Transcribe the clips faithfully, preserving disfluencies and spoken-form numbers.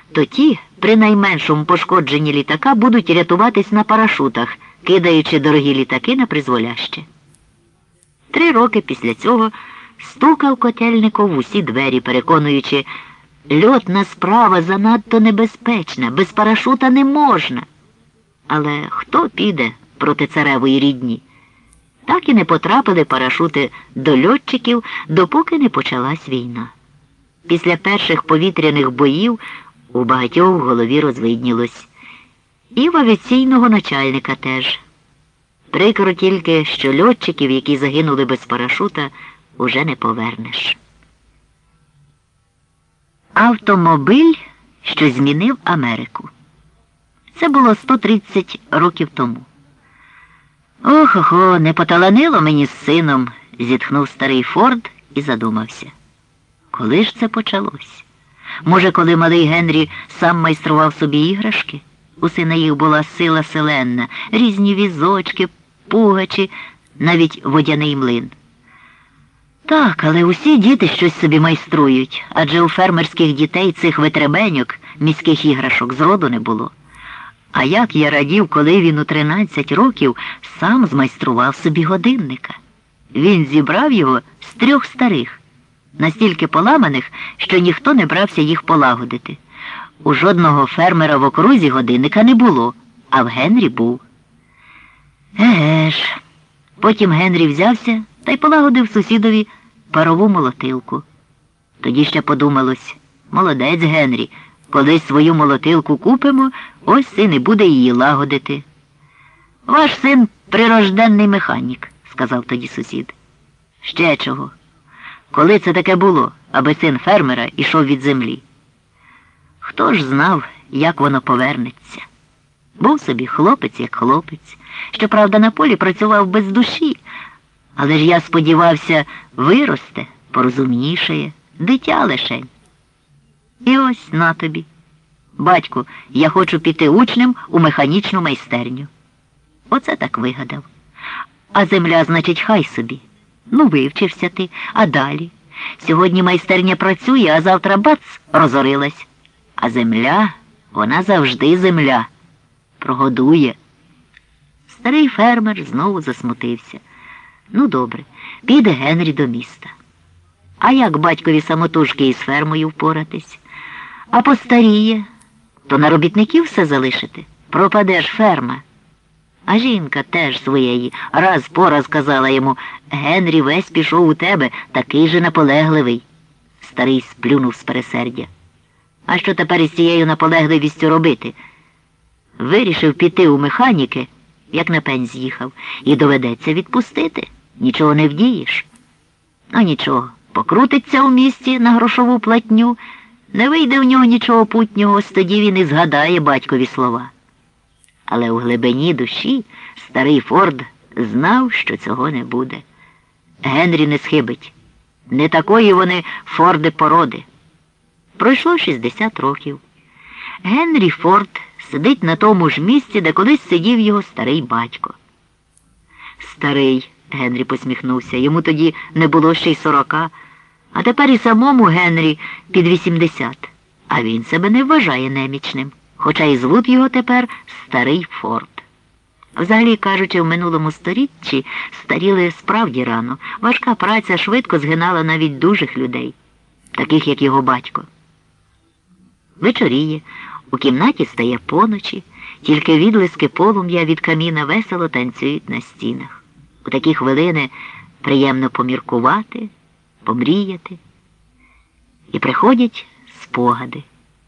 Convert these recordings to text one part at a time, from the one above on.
то ті при найменшому пошкодженні літака будуть рятуватись на парашутах, кидаючи дорогі літаки на призволяще. Три роки після цього стукав Котельников в усі двері, переконуючи, льотна справа занадто небезпечна, без парашута не можна. Але хто піде проти царевої рідні? Так і не потрапили парашути до льотчиків, допоки не почалась війна. Після перших повітряних боїв у багатьох в голові розвиднілось. І в авіаційного начальника теж. Прикро тільки, що льотчиків, які загинули без парашута, уже не повернеш. Автомобіль, що змінив Америку. Це було сто тридцять років тому. Ох-охо, не поталанило мені з сином, зітхнув старий Форд і задумався. Коли ж це почалось? Може, коли малий Генрі сам майстрував собі іграшки? У сина їх була сила селенна, різні візочки, пугачі, навіть водяний млин. Так, але усі діти щось собі майструють, адже у фермерських дітей цих витребеньок, міських іграшок зроду не було. А як я радів, коли він у тринадцять років сам змайстрував собі годинника. Він зібрав його з трьох старих, настільки поламаних, що ніхто не брався їх полагодити. У жодного фермера в окрузі годинника не було, а в Генрі був. Еге ж. Потім Генрі взявся та й полагодив сусідові парову молотилку. Тоді ще подумалось, молодець Генрі, колись свою молотилку купимо, ось син і буде її лагодити. Ваш син прирожденний механік, сказав тоді сусід. Ще чого? Коли це таке було, аби син фермера ішов від землі? Хто ж знав, як воно повернеться? Був собі хлопець, як хлопець. Щоправда, на полі працював без душі. Але ж я сподівався, виросте, порозумнішає, дитя лишень. І ось на тобі. Батьку, я хочу піти учнем у механічну майстерню. Оце так вигадав. А земля, значить, хай собі. Ну, вивчився ти, а далі? Сьогодні майстерня працює, а завтра бац, розорилась. А земля, вона завжди земля. Прогодує. Старий фермер знову засмутився. Ну, добре, піде Генрі до міста. А як батькові самотужки із фермою впоратись? А постаріє, то на робітників все залишити? Пропаде ж ферма. А жінка теж своєї раз по раз казала йому, Генрі весь пішов у тебе, такий же наполегливий. Старий сплюнув з пересердя. А що тепер із цією наполегливістю робити? Вирішив піти у механіки, як на пень з'їхав, і доведеться відпустити. Нічого не вдієш. А нічого, покрутиться у місті на грошову платню, не вийде в нього нічого путнього, ось тоді він і згадає батькові слова. Але у глибині душі старий Форд знав, що цього не буде. Генрі не схибить. Не такої вони Форди породи. Пройшло шістдесят років. Генрі Форд сидить на тому ж місці, де колись сидів його старий батько. Старий, Генрі посміхнувся, йому тоді не було ще й сорока, а тепер і самому Генрі під вісімдесят. А він себе не вважає немічним, хоча і звуть його тепер Старий Форд. Взагалі, кажучи, в минулому сторіччі старіли справді рано. Важка праця швидко згинала навіть дужих людей, таких як його батько. Вечоріє, у кімнаті стає поночі, тільки відблиски полум'я від каміна весело танцюють на стінах. У такі хвилини приємно поміркувати, помріяти. І приходять спогади.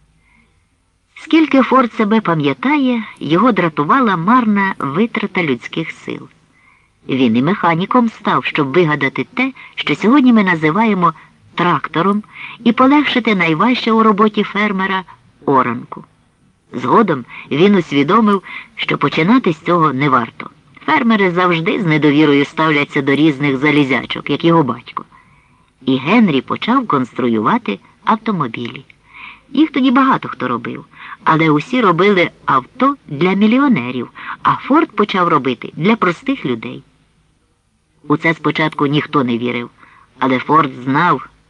Скільки Форд себе пам'ятає, його дратувала марна витрата людських сил. Він і механіком став, щоб вигадати те, що сьогодні ми називаємо трактором, і полегшити найважче у роботі фермера – оранку. Згодом він усвідомив, що починати з цього не варто. Фермери завжди з недовірою ставляться до різних залізячок, як його батько. І Генрі почав конструювати автомобілі. Їх тоді багато хто робив, але усі робили авто для мільйонерів, а Форд почав робити для простих людей. У це спочатку ніхто не вірив, але Форд знав,